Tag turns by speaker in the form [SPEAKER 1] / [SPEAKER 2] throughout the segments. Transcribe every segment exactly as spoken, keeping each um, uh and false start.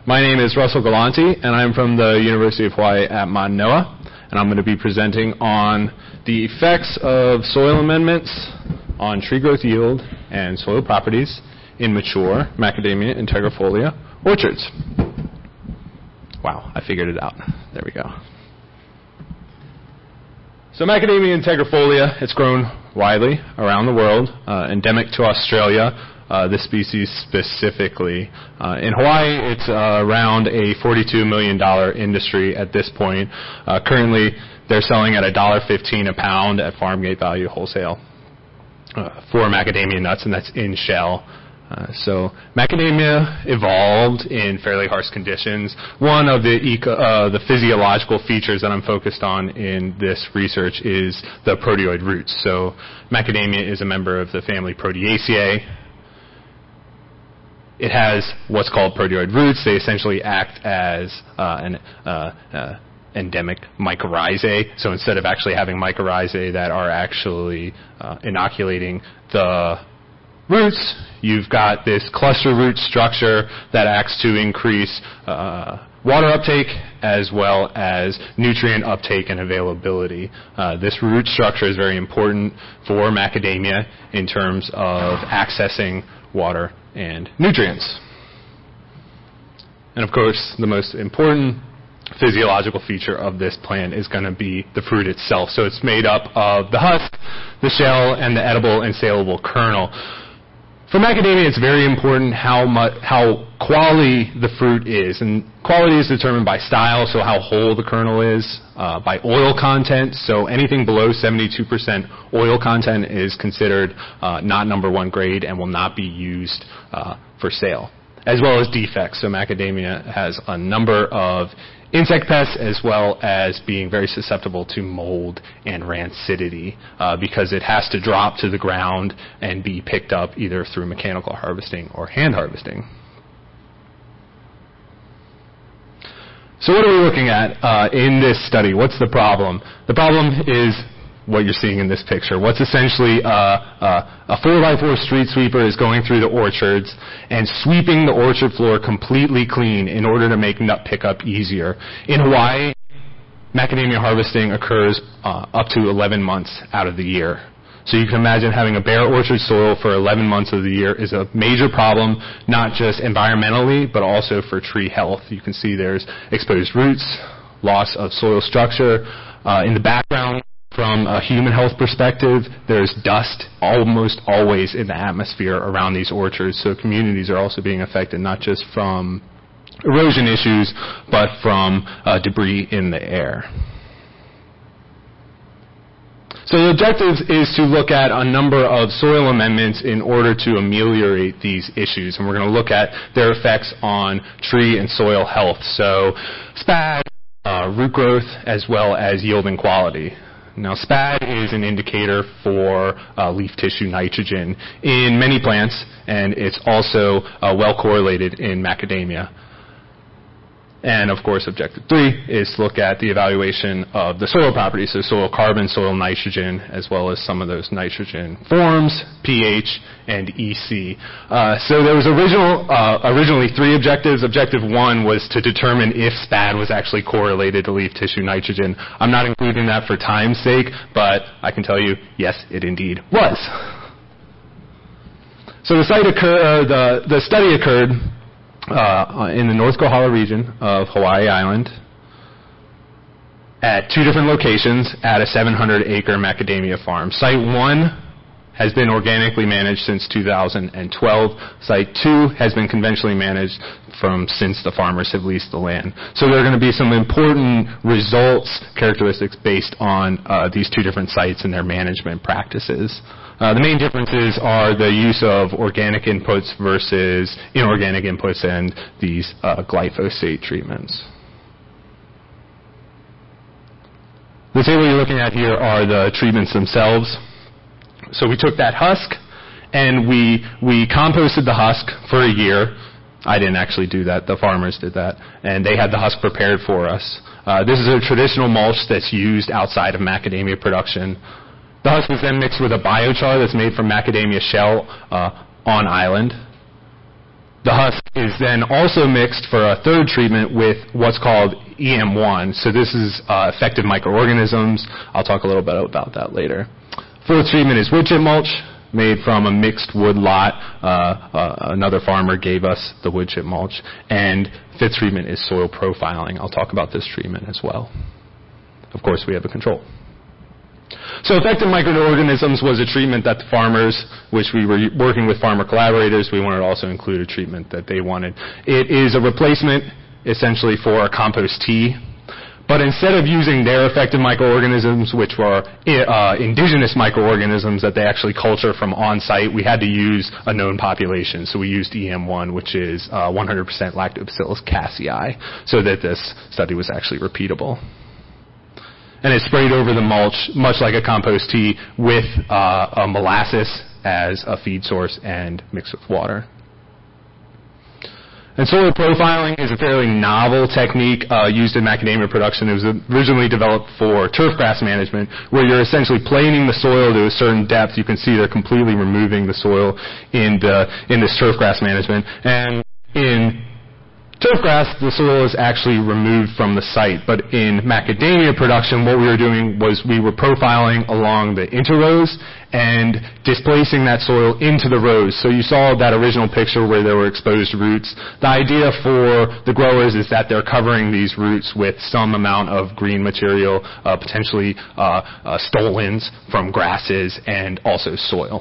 [SPEAKER 1] My name is Russell Galanti, and I'm from the University of Hawaii at Manoa, and I'm going to be presenting on the effects of soil amendments on tree growth yield and soil properties in mature Macadamia integrifolia orchards. Wow, I figured it out. There we go. So Macadamia integrifolia, it's grown widely around the world, uh, endemic to Australia. Uh, this species specifically. Uh, in Hawaii, it's uh, around a forty-two million dollars industry at this point. Uh, currently, they're selling at one dollar fifteen a pound at farm gate value wholesale uh, for macadamia nuts, and that's in shell. Uh, so macadamia evolved in fairly harsh conditions. One of the eco, uh, the physiological features that I'm focused on in this research is the proteoid roots. So macadamia is a member of the family Proteaceae. It has what's called proteoid roots. They essentially act as uh, an uh, uh, endemic mycorrhizae. So instead of actually having mycorrhizae that are actually uh, inoculating the roots, you've got this cluster root structure that acts to increase uh, water uptake as well as nutrient uptake and availability. Uh, this root structure is very important for macadamia in terms of accessing water and nutrients. And of course, the most important physiological feature of this plant is going to be the fruit itself. So it's made up of the husk, the shell, and the edible and saleable kernel. For macadamia, it's very important how much, how quality the fruit is, and quality is determined by style, so how whole the kernel is, uh, by oil content, so anything below seventy-two percent oil content is considered uh, not number one grade and will not be used uh, for sale, as well as defects. So macadamia has a number of insect pests as well as being very susceptible to mold and rancidity uh, because it has to drop to the ground and be picked up either through mechanical harvesting or hand harvesting. So what are we looking at uh, in this study? What's the problem? The problem is what you're seeing in this picture. What's essentially uh, uh, a four by four street sweeper is going through the orchards and sweeping the orchard floor completely clean in order to make nut pickup easier. In Hawaii, macadamia harvesting occurs uh, up to eleven months out of the year. So you can imagine having a bare orchard soil for eleven months of the year is a major problem, not just environmentally, but also for tree health. You can see there's exposed roots, loss of soil structure. Uh, in the background, from a human health perspective, there's dust almost always in the atmosphere around these orchards, so communities are also being affected not just from erosion issues, but from uh, debris in the air. So the objective is to look at a number of soil amendments in order to ameliorate these issues, and we're going to look at their effects on tree and soil health, so S P A D, uh, root growth, as well as yield and quality. Now, S P A D is an indicator for uh, leaf tissue nitrogen in many plants, and it's also uh, well correlated in macadamia. And, of course, objective three is to look at the evaluation of the soil properties, so soil carbon, soil nitrogen, as well as some of those nitrogen forms, pH, and E C. Uh, so there was original, uh, originally three objectives. Objective one was to determine if S P A D was actually correlated to leaf tissue nitrogen. I'm not including that for time's sake, but I can tell you, yes, it indeed was. So the, site occur, uh, the, the study occurred Uh, in the North Kohala region of Hawaii Island at two different locations at a seven hundred acre macadamia farm. Site one has been organically managed since two thousand twelve. Site two has been conventionally managed from since the farmers have leased the land. So there are going to be some important results, characteristics based on uh, these two different sites and their management practices. Uh, the main differences are the use of organic inputs versus inorganic inputs and these uh, glyphosate treatments. The table you're looking at here are the treatments themselves. So we took that husk and we we composted the husk for a year. I didn't actually do that. The farmers did that. And they had the husk prepared for us. Uh, this is a traditional mulch that's used outside of macadamia production. The husk was then mixed with a biochar that's made from macadamia shell uh, on island. the husk is then also mixed for a third treatment with what's called E M one. So this is uh, effective microorganisms. I'll talk a little bit about that later. Fourth treatment is wood chip mulch, made from a mixed wood lot. Uh, uh, another farmer gave us the wood chip mulch. And fifth treatment is soil profiling. I'll talk about this treatment as well. Of course, we have a control. So effective microorganisms was a treatment that the farmers, which we were working with farmer collaborators, we wanted to also include a treatment that they wanted. It is a replacement, essentially, for a compost tea. But instead of using their effective microorganisms, which were uh, indigenous microorganisms that they actually culture from on-site, we had to use a known population. So we used E M one, which is uh, one hundred percent Lactobacillus casei, so that this study was actually repeatable. And it's sprayed over the mulch, much like a compost tea, with uh, a molasses as a feed source and mixed with water. And soil profiling is a fairly novel technique uh, used in macadamia production. It was originally developed for turf grass management, where you're essentially planing the soil to a certain depth. You can see they're completely removing the soil in the in this turf grass management. And in turf grass, the soil is actually removed from the site, but in macadamia production, what we were doing was we were profiling along the interrows and displacing that soil into the rows. So you saw that original picture where there were exposed roots. The idea for the growers is that they're covering these roots with some amount of green material, uh, potentially uh, uh, stolons from grasses and also soil.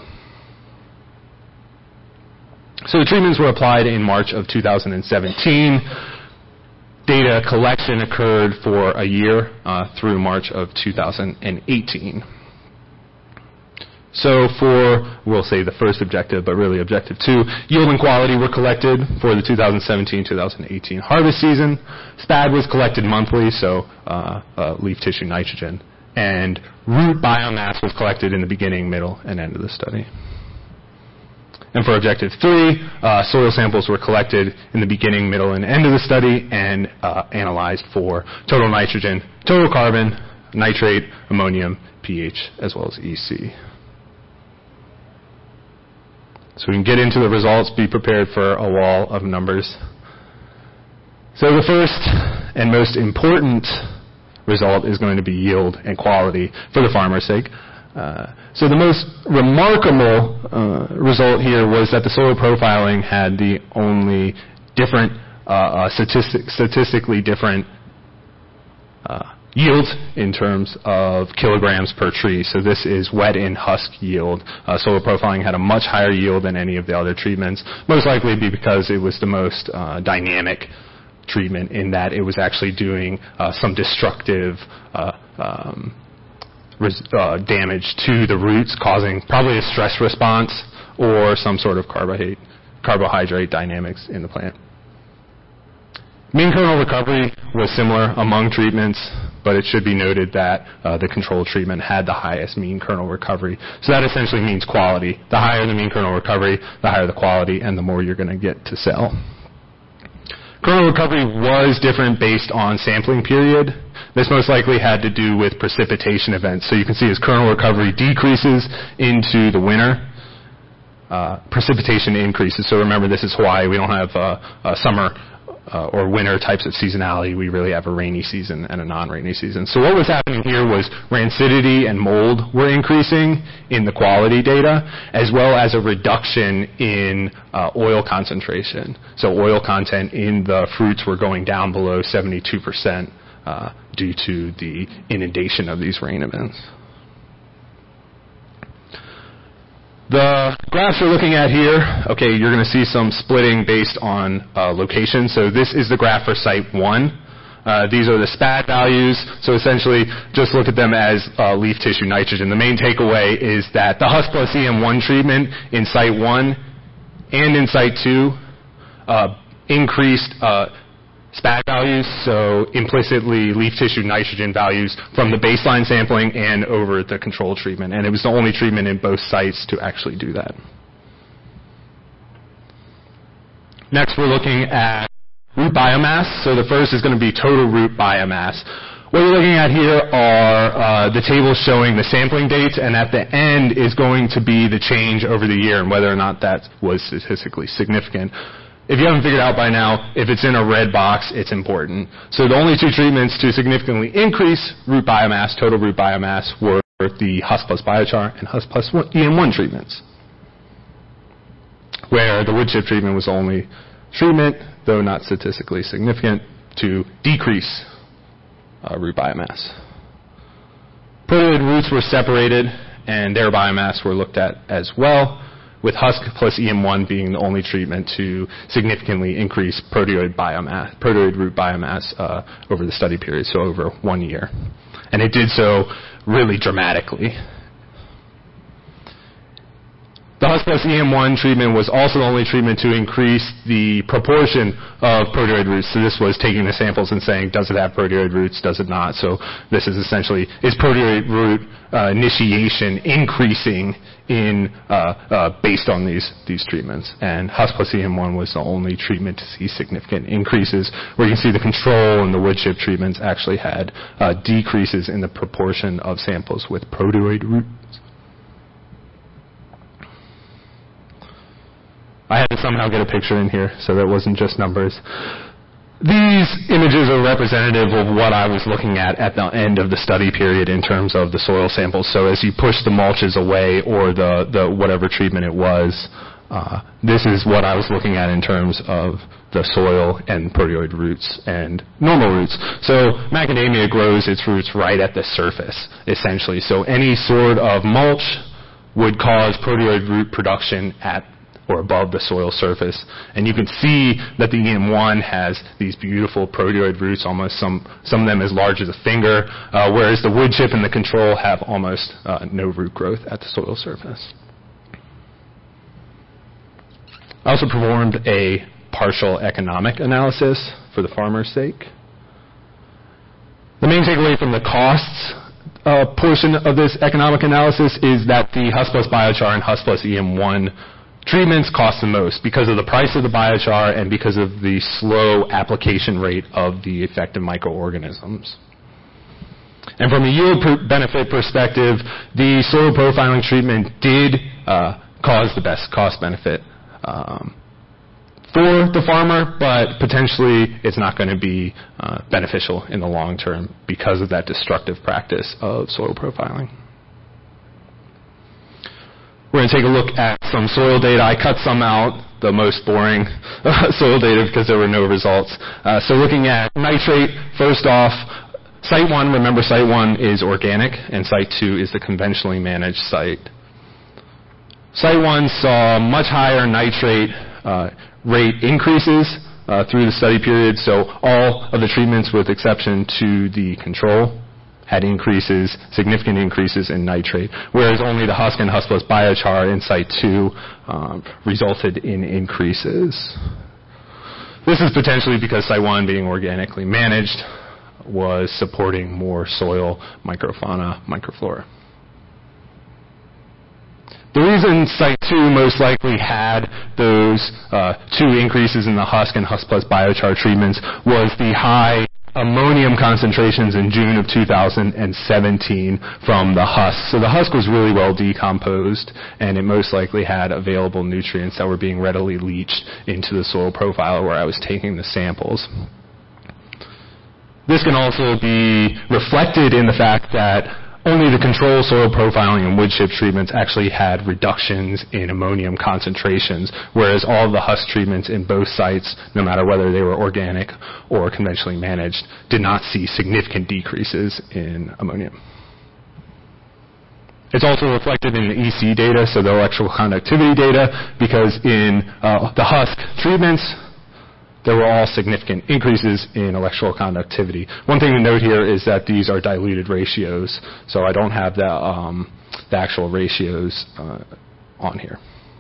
[SPEAKER 1] So the treatments were applied in March of two thousand seventeen. Data collection occurred for a year uh, through March of two thousand eighteen. So for, we'll say the first objective, but really objective two, yield and quality were collected for the two thousand seventeen two thousand eighteen harvest season. S P A D was collected monthly, so uh, uh, leaf tissue nitrogen. And root biomass was collected in the beginning, middle, and end of the study. And for objective three, uh, soil samples were collected in the beginning, middle, and end of the study and uh, analyzed for total nitrogen, total carbon, nitrate, ammonium, pH, as well as E C. So we can get into the results, be prepared for a wall of numbers. So the first and most important result is going to be yield and quality for the farmer's sake. Uh, so the most remarkable uh, result here was that the soil profiling had the only different, uh, uh, statistic, statistically different uh, yield in terms of kilograms per tree. So this is wet in husk yield. Uh, soil profiling had a much higher yield than any of the other treatments, most likely because it was the most uh, dynamic treatment in that it was actually doing uh, some destructive uh, um, res- uh, damage to the roots, causing probably a stress response or some sort of carbohydrate, carbohydrate dynamics in the plant. Mean kernel recovery was similar among treatments, but it should be noted that uh, the control treatment had the highest mean kernel recovery. So that essentially means quality. The higher the mean kernel recovery, the higher the quality, and the more you're going to get to sell. Kernel recovery was different based on sampling period. This most likely had to do with precipitation events. So you can see as kernel recovery decreases into the winter, uh, precipitation increases. So remember, this is Hawaii. We don't have uh, uh, summer Uh, or winter types of seasonality. We really have a rainy season and a non-rainy season. So what was happening here was rancidity and mold were increasing in the quality data, as well as a reduction in uh, oil concentration. So oil content in the fruits were going down below seventy-two percent uh, due to the inundation of these rain events. The graphs we're looking at here, okay, you're going to see some splitting based on uh, location. So this is the graph for site one. Uh, these are the S P A D values. So essentially, just look at them as uh, leaf tissue nitrogen. The main takeaway is that the husk plus E M one treatment in site one and in site two uh, increased uh, S P A D values, so implicitly leaf tissue nitrogen values from the baseline sampling and over the control treatment. And it was the only treatment in both sites to actually do that. Next, we're looking at root biomass. So the first is going to be total root biomass. What you're looking at here are uh, the tables showing the sampling dates, and at the end is going to be the change over the year and whether or not that was statistically significant. if you haven't figured out by now, if it's in a red box, it's important. So the only two treatments to significantly increase root biomass, total root biomass, were the Husk plus biochar and Husk plus E M one treatments, where the wood chip treatment was the only treatment, though not statistically significant, to decrease uh, root biomass. Proteoid roots were separated, and their biomass were looked at as well, with Husk plus E M one being the only treatment to significantly increase proteoid biomass, proteoid root biomass uh, over the study period, so over one year. And it did so really dramatically. The Husk plus E M one treatment was also the only treatment to increase the proportion of proteoid roots. So this was taking the samples and saying, does it have proteoid roots, does it not? So this is essentially, is proteoid root uh, initiation increasing in uh, uh, based on these, these treatments? And Husk plus E M one was the only treatment to see significant increases, where you can see the control and the wood chip treatments actually had uh, decreases in the proportion of samples with proteoid roots. I had to somehow get a picture in here, so that wasn't just numbers. These images are representative of what I was looking at at the end of the study period in terms of the soil samples. So as you push the mulches away, or the, the whatever treatment it was, uh, this is what I was looking at in terms of the soil and proteoid roots and normal roots. So macadamia grows its roots right at the surface, essentially. So any sort of mulch would cause proteoid root production at or above the soil surface. And you can see that the E M one has these beautiful proteoid roots, almost some, some of them as large as a finger, uh, whereas the wood chip and the control have almost uh, no root growth at the soil surface. I also performed a partial economic analysis for the farmer's sake. The main takeaway from the costs uh, portion of this economic analysis is that the Husk plus biochar and Husk plus E M one treatments cost the most because of the price of the biochar and because of the slow application rate of the effective microorganisms. And from a yield per benefit perspective, the soil profiling treatment did uh, cause the best cost benefit um, for the farmer, but potentially it's not going to be uh, beneficial in the long term because of that destructive practice of soil profiling. We're going to take a look at some soil data. I cut some out, the most boring soil data, because there were no results. Uh, so looking at nitrate, first off, Site one, remember Site one is organic, and Site two is the conventionally managed site. Site one saw much higher nitrate uh, rate increases uh, through the study period, so all of the treatments with exception to the control had increases, significant increases in nitrate, whereas only the Husk and Husk plus biochar in Site two um, resulted in increases. This is potentially because Site one, being organically managed, was supporting more soil microfauna, microflora. The reason Site two most likely had those uh, two increases in the Husk and Husk plus biochar treatments was the high ammonium concentrations in June of two thousand seventeen from the husk. So the husk was really well decomposed, and it most likely had available nutrients that were being readily leached into the soil profiler where I was taking the samples. This can also be reflected in the fact that only the control soil profiling and wood chip treatments actually had reductions in ammonium concentrations, whereas all of the husk treatments in both sites, no matter whether they were organic or conventionally managed, did not see significant decreases in ammonium. It's also reflected in the E C data, so the electrical conductivity data, because in uh, the husk treatments, there were all significant increases in electrical conductivity. One thing to note here is that these are diluted ratios, so I don't have the, um, the actual ratios uh, on here.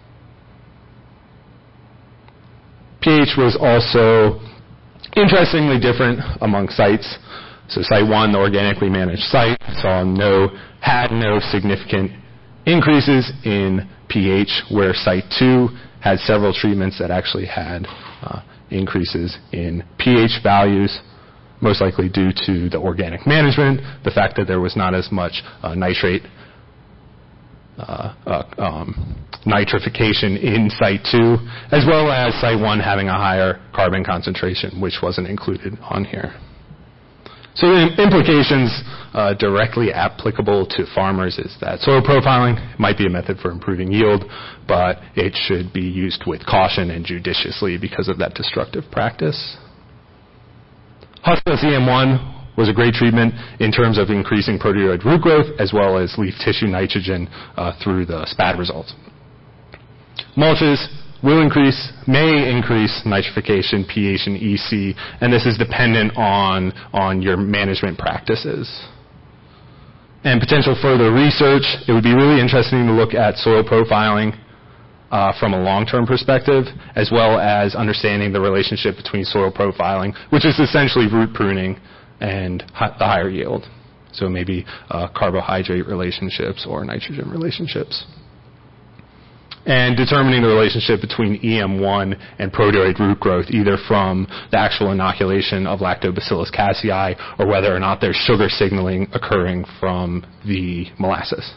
[SPEAKER 1] pH was also interestingly different among sites. So Site one, the organically managed site, saw no, had no significant increases in pH, where Site two had several treatments that actually had uh, increases in pH values, most likely due to the organic management, the fact that there was not as much uh, nitrate uh, uh, um, nitrification in Site two, as well as Site one having a higher carbon concentration, which wasn't included on here. So the implications uh, directly applicable to farmers is that soil profiling might be a method for improving yield, but it should be used with caution and judiciously because of that destructive practice. Husk-less E M one was a great treatment in terms of increasing proteoid root growth as well as leaf tissue nitrogen uh, through the SPAD results. Mulches will increase, may increase nitrification, pH, and E C, and this is dependent on, on your management practices. And potential further research, it would be really interesting to look at soil profiling uh, from a long-term perspective, as well as understanding the relationship between soil profiling, which is essentially root pruning, and hi- the higher yield. So maybe uh, carbohydrate relationships or nitrogen relationships. And determining the relationship between E M one and proteoid root growth, either from the actual inoculation of Lactobacillus casei or whether or not there's sugar signaling occurring from the molasses.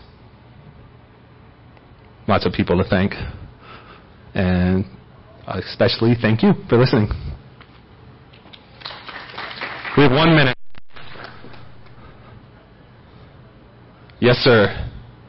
[SPEAKER 1] Lots of people to thank. And especially thank you for listening. We have one minute. Yes, sir.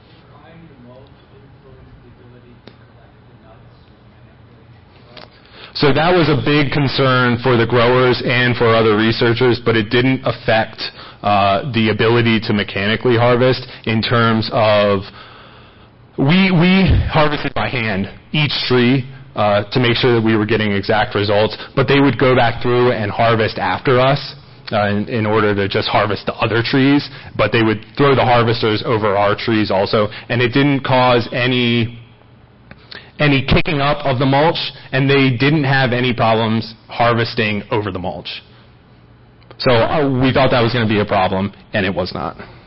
[SPEAKER 1] So that was a big concern for the growers and for other researchers, but it didn't affect uh, the ability to mechanically harvest in terms of we we harvested by hand each tree uh, to make sure that we were getting exact results, but they would go back through and harvest after us. Uh, in, in order to just harvest the other trees, but they would throw the harvesters over our trees also, and it didn't cause any any kicking up of the mulch, and they didn't have any problems harvesting over the mulch. So uh, we thought that was going to be a problem, and it was not.